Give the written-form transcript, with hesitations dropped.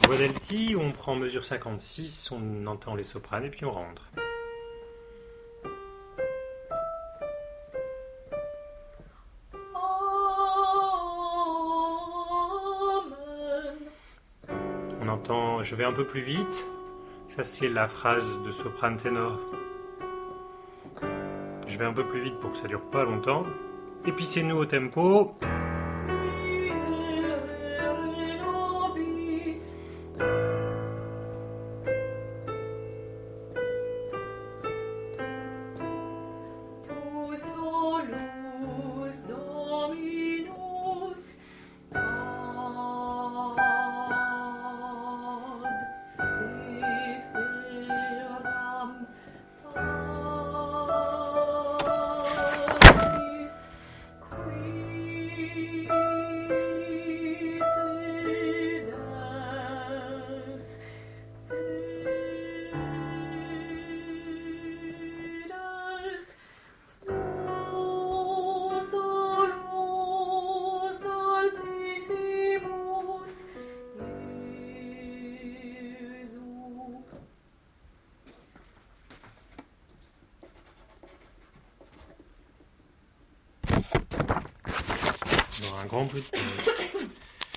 Voix d'alti, on prend mesure 56, on entend les sopranes et puis on rentre. On entend, je vais un peu plus vite, ça c'est la phrase de soprane ténor. Je vais un peu plus vite pour que ça dure pas longtemps. Et puis c'est nous au tempo. Un grand bruit de